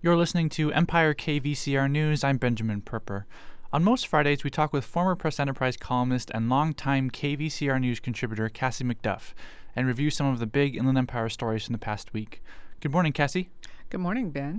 You're listening to Empire KVCR News. I'm Benjamin Perper. On most Fridays, we talk with former Press Enterprise columnist and longtime KVCR News contributor Cassie McDuff and review some of the big Inland Empire stories from the past week. Good morning, Cassie. Good morning, Ben.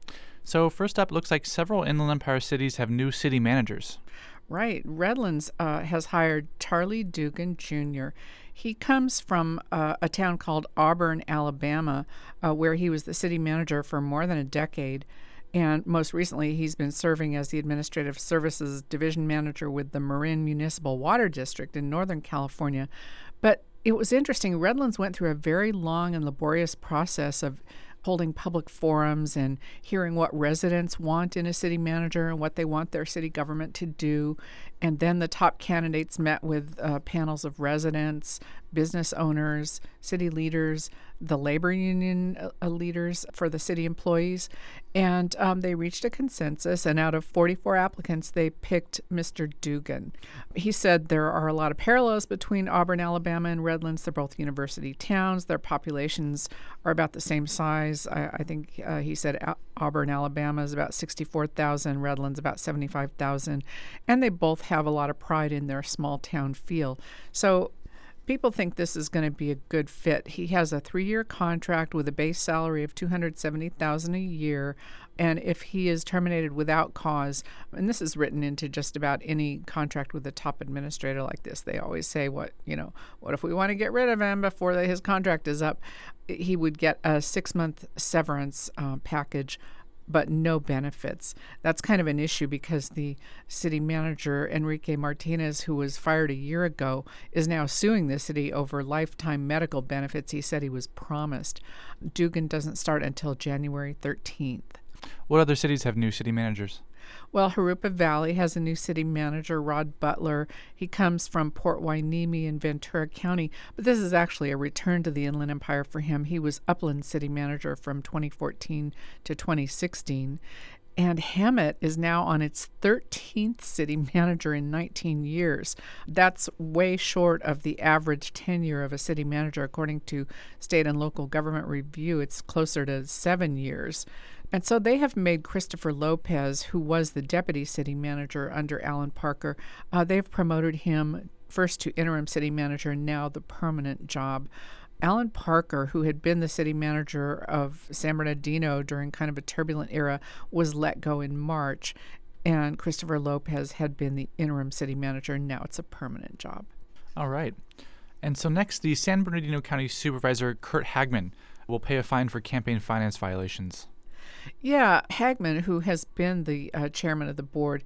So first up, looks like several Inland Empire cities have new city managers. Right. Redlands has hired Charlie Dugan Jr. He comes from a town called Auburn, Alabama, where he was the city manager for more than a decade. And most recently, he's been serving as the Administrative Services Division Manager with the Marin Municipal Water District in Northern California. But it was interesting. Redlands went through a very long and laborious process of holding public forums and hearing what residents want in a city manager and what they want their city government to do. And then the top candidates met with panels of residents, business owners, city leaders, the labor union leaders for the city employees. And they reached a consensus, and out of 44 applicants, they picked Mr. Dugan. He said there are a lot of parallels between Auburn, Alabama, and Redlands. They're both university towns. Their populations are about the same size. I think he said Auburn, Alabama is about 64,000, Redlands about 75,000, and they both have a lot of pride in their small town feel. So people think this is going to be a good fit. He has a 3-year contract with a base salary of $270,000 a year, and if he is terminated without cause, and this is written into just about any contract with a top administrator like this, they always say, what if we want to get rid of him before his contract is up? He would get a 6-month severance package, but no benefits. That's kind of an issue because the city manager, Enrique Martinez, who was fired a year ago, is now suing the city over lifetime medical benefits he said he was promised. Dugan doesn't start until January 13th. What other cities have new city managers? Well, Jurupa Valley has a new city manager, Rod Butler. He comes from Port Hueneme in Ventura County, but this is actually a return to the Inland Empire for him. He was Upland city manager from 2014 to 2016. And Hemet is now on its 13th city manager in 19 years. That's way short of the average tenure of a city manager. According to State and Local Government Review, it's closer to 7 years. And so they have made Christopher Lopez, who was the deputy city manager under Alan Parker, they've promoted him first to interim city manager and now the permanent job. Alan Parker, who had been the city manager of San Bernardino during kind of a turbulent era, was let go in March, and Christopher Lopez had been the interim city manager, and now it's a permanent job. All right. And so next, the San Bernardino County Supervisor, Kurt Hagman, will pay a fine for campaign finance violations. Yeah, Hagman, who has been the chairman of the board,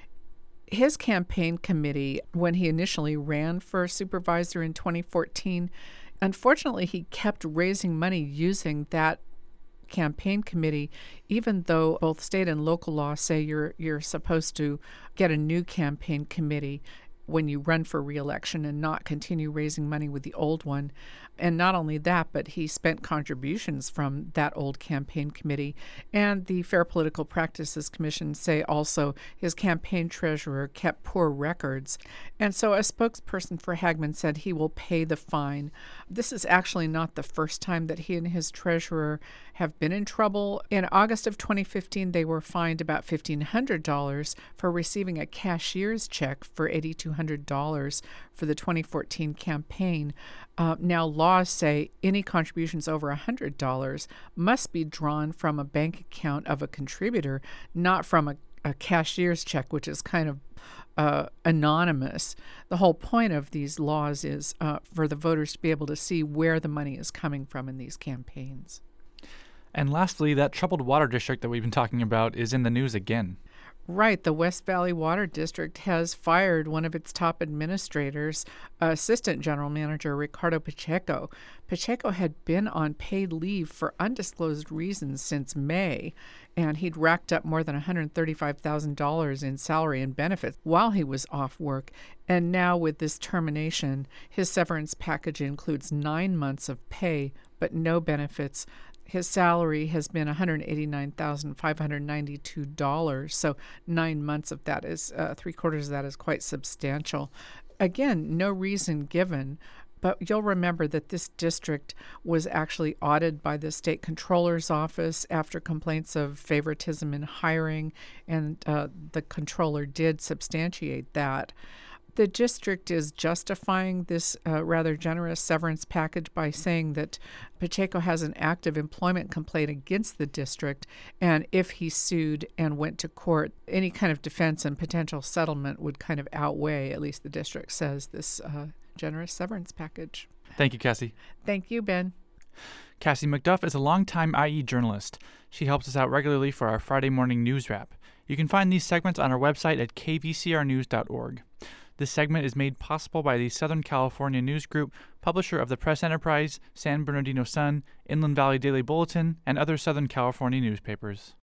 his campaign committee, when he initially ran for supervisor in 2014, unfortunately, he kept raising money using that campaign committee, even though both state and local law say you're supposed to get a new campaign committee when you run for re-election and not continue raising money with the old one. And not only that, but he spent contributions from that old campaign committee. And the Fair Political Practices Commission say also his campaign treasurer kept poor records. And so a spokesperson for Hagman said he will pay the fine. This is actually not the first time that he and his treasurer have been in trouble. In August of 2015, they were fined about $1,500 for receiving a cashier's check for $8,200 for the 2014 campaign. Now, laws say any contributions over $100 must be drawn from a bank account of a contributor, not from a cashier's check, which is kind of anonymous. The whole point of these laws is for the voters to be able to see where the money is coming from in these campaigns. And lastly, that troubled water district that we've been talking about is in the news again. Right. The West Valley Water District has fired one of its top administrators, Assistant General Manager Ricardo Pacheco. Pacheco had been on paid leave for undisclosed reasons since May, and he'd racked up more than $135,000 in salary and benefits while he was off work. And now with this termination, his severance package includes 9 months of pay, but no benefits. His salary has been $189,592, so 9 months of that is 3/4 of that is quite substantial. Again, no reason given. But you'll remember that this district was actually audited by the state controller's office after complaints of favoritism in hiring, and the controller did substantiate that. The district is justifying this rather generous severance package by saying that Pacheco has an active employment complaint against the district, and if he sued and went to court, any kind of defense and potential settlement would kind of outweigh, at least the district says, this generous severance package. Thank you, Cassie. Thank you, Ben. Cassie McDuff is a longtime IE journalist. She helps us out regularly for our Friday morning news wrap. You can find these segments on our website at kvcrnews.org. This segment is made possible by the Southern California News Group, publisher of the Press Enterprise, San Bernardino Sun, Inland Valley Daily Bulletin, and other Southern California newspapers.